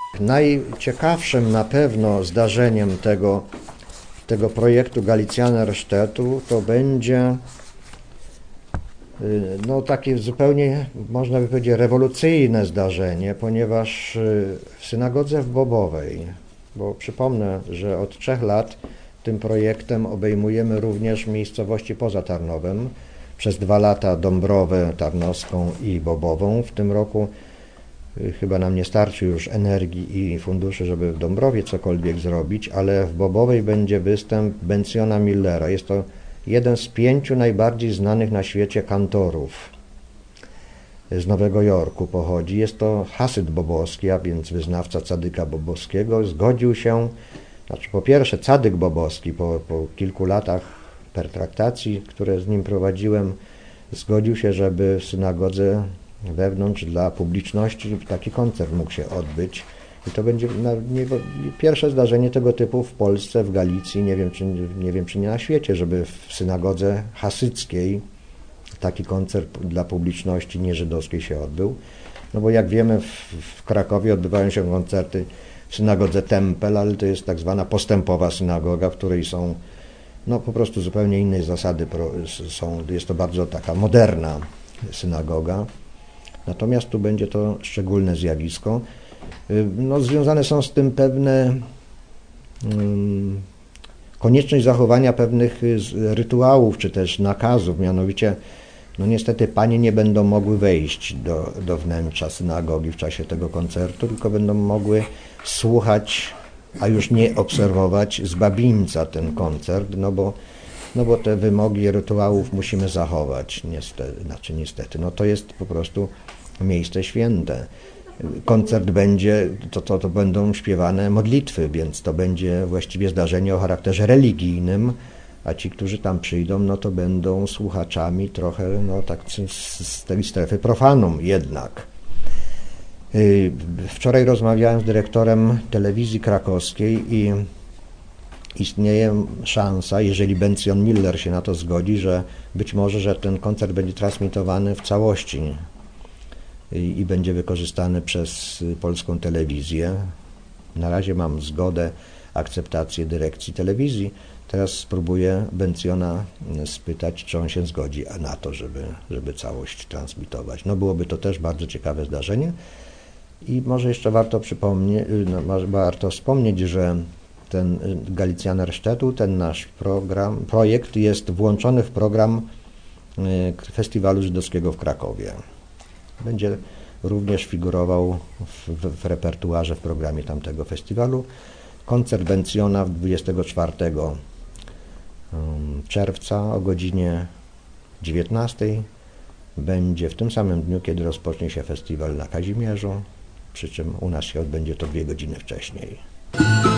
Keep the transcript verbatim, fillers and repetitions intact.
Najciekawszym na pewno zdarzeniem tego, tego projektu Galicianerstädtu to będzie no, takie zupełnie, można by powiedzieć, rewolucyjne zdarzenie, ponieważ w synagodze w Bobowej, bo przypomnę, że od trzech lat tym projektem obejmujemy również miejscowości poza Tarnowem, przez dwa lata Dąbrowę Tarnowską i Bobową. W tym roku chyba nam nie starczy już energii i funduszy, żeby w Dąbrowie cokolwiek zrobić, ale w Bobowej będzie występ Benciona Millera. Jest to jeden z pięciu najbardziej znanych na świecie kantorów. Z Nowego Jorku pochodzi. Jest to Hasyd Bobowski, a więc wyznawca Cadyka Bobowskiego. Zgodził się, znaczy po pierwsze Cadyk Bobowski po, po kilku latach pertraktacji, które z nim prowadziłem, zgodził się, żeby w synagodze wewnątrz dla publiczności taki koncert mógł się odbyć. I to będzie na, nie, pierwsze zdarzenie tego typu w Polsce, w Galicji, nie wiem, czy, nie wiem czy nie na świecie, żeby w synagodze hasyckiej taki koncert dla publiczności nieżydowskiej się odbył. No bo jak wiemy, w, w Krakowie odbywają się koncerty w synagodze Tempel, ale to jest tak zwana postępowa synagoga, w której są no po prostu zupełnie inne zasady są. Jest to bardzo taka moderna synagoga. Natomiast tu będzie to szczególne zjawisko. No, związane są z tym pewne um, konieczność zachowania pewnych rytuałów, czy też nakazów, mianowicie no niestety panie nie będą mogły wejść do, do wnętrza synagogi w czasie tego koncertu, tylko będą mogły słuchać, a już nie obserwować z babinca ten koncert, no bo, no bo te wymogi rytuałów musimy zachować, niestety, znaczy niestety, no to jest po prostu miejsce święte. Koncert będzie, to, to, to będą śpiewane modlitwy, więc to będzie właściwie zdarzenie o charakterze religijnym, a ci, którzy tam przyjdą, no to będą słuchaczami trochę, no tak z tej strefy profanum jednak. Wczoraj rozmawiałem z dyrektorem telewizji krakowskiej i istnieje szansa, jeżeli Bencion Miller się na to zgodzi, że być może, że ten koncert będzie transmitowany w całości i, i będzie wykorzystany przez polską telewizję. Na razie mam zgodę, akceptację dyrekcji telewizji. Teraz spróbuję Benciona spytać, czy on się zgodzi na to, żeby, żeby całość transmitować. No byłoby to też bardzo ciekawe zdarzenie. I może jeszcze warto przypomnieć, no, warto wspomnieć, że ten Galicianerstädtu, ten nasz program, projekt jest włączony w program Festiwalu Żydowskiego w Krakowie. Będzie również figurował w, w, w repertuarze, w programie tamtego festiwalu. Koncert Benciona dwudziestego czwartego czerwca o godzinie dziewiętnastej będzie w tym samym dniu, kiedy rozpocznie się festiwal na Kazimierzu, przy czym u nas się odbędzie to dwie godziny wcześniej.